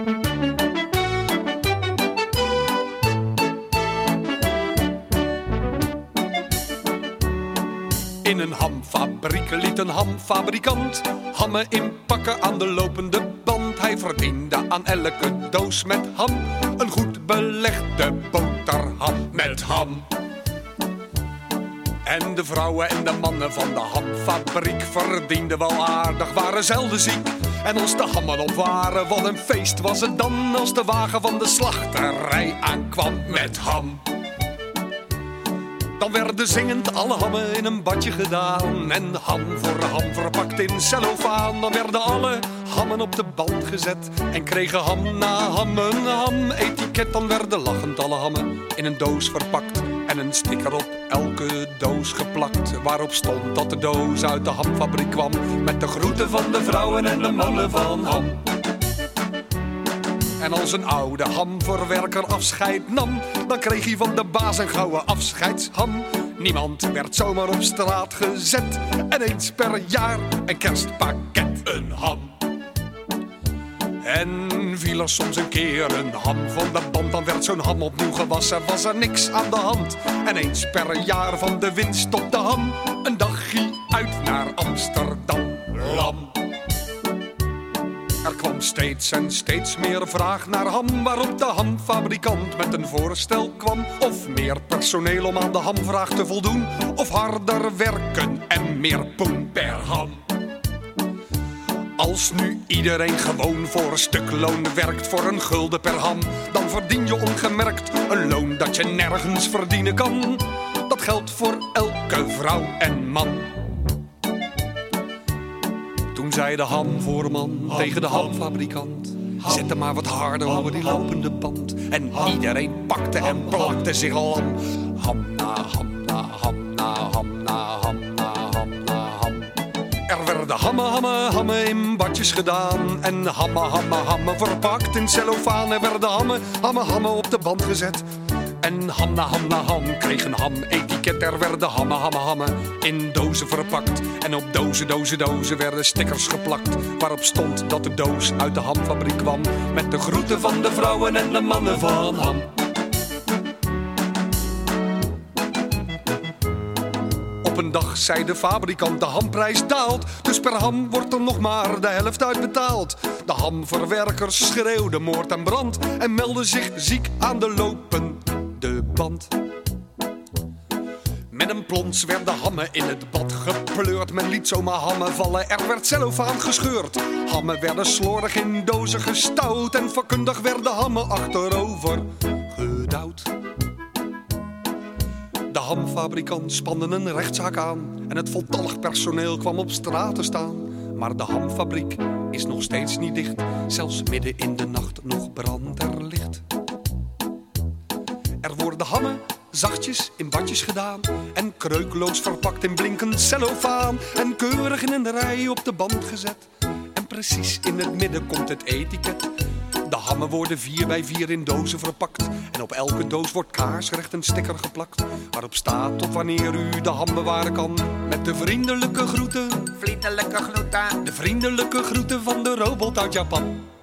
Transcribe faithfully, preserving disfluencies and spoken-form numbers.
In een hamfabriek liet een hamfabrikant hammen inpakken aan de lopende band. Hij verdiende aan elke doos met ham een goed belegde boterham met ham. En de vrouwen en de mannen van de hamfabriek verdienden wel aardig, waren zelden ziek. En als de hammen op waren, wat een feest was het dan als de wagen van de slachterij aankwam met ham. Dan werden zingend alle hammen in een badje gedaan en ham voor ham verpakt in cellofaan. Dan werden alle hammen op de band gezet en kregen ham na ham een ham-etiket. Dan werden lachend alle hammen in een doos verpakt en een sticker op elke doos geplakt, waarop stond dat de doos uit de hamfabriek kwam met de groeten van de vrouwen en de mannen van ham. En als een oude hamverwerker afscheid nam, dan kreeg hij van de baas een gouden afscheidsham. Niemand werd zomaar op straat gezet en eens per jaar een kerstpakket, een ham. En viel er soms een keer een ham van de band, dan werd zo'n ham opnieuw gewassen, was er niks aan de hand. En eens per jaar van de winst op de ham, een dagje uit naar Amsterdam, lam. Er kwam steeds en steeds meer vraag naar ham, waarop de hamfabrikant met een voorstel kwam. Of meer personeel om aan de hamvraag te voldoen, of harder werken en meer poen per ham. Als nu iedereen gewoon voor een stuk loon werkt voor een gulden per ham, dan verdien je ongemerkt een loon dat je nergens verdienen kan. Dat geldt voor elke vrouw en man. Toen zei de hamvoerman ham, tegen de hamfabrikant: zet hem maar wat harder ham, over die lopende band. En ham, iedereen pakte ham, en plakte zich al lam. Ham na ham na ham na ham na ham na ham na ham. Er werden hammen, hammen, hammen in badjes gedaan en hammen, hammen, hammen verpakt in cellofaan. Er werden hammen, hammen, hammen op de band gezet en ham na ham na ham kreeg een ham-etiket. Er werden hammen, hammen, hammen in dozen verpakt en op dozen, dozen, dozen werden stickers geplakt, waarop stond dat de doos uit de hamfabriek kwam met de groeten van de vrouwen en de mannen van ham. Op een dag zei de fabrikant: de hamprijs daalt, dus per ham wordt er nog maar de helft uitbetaald. De hamverwerkers schreeuwden moord en brand en meldden zich ziek aan de lopende band. Met een plons werden hammen in het bad gepleurd. Men liet zomaar hammen vallen, er werd cellofaan gescheurd. Hammen werden slordig in dozen gestouwd en vakkundig werden hammen achterover gedouwd. De hamfabrikant spande een rechtszaak aan en het voltallig personeel kwam op straat te staan. Maar de hamfabriek is nog steeds niet dicht, zelfs midden in de nacht nog brandt er licht. Er worden hammen zachtjes in badjes gedaan en kreukloos verpakt in blinkend cellofaan en keurig in een rij op de band gezet. En precies in het midden komt het etiket. De hammen worden vier bij vier in dozen verpakt en op elke doos wordt kaarsrecht een sticker geplakt, waarop staat tot wanneer u de ham bewaren kan. Met de vriendelijke groeten, Vriendelijke groeten, de vriendelijke groeten van de robot uit Japan.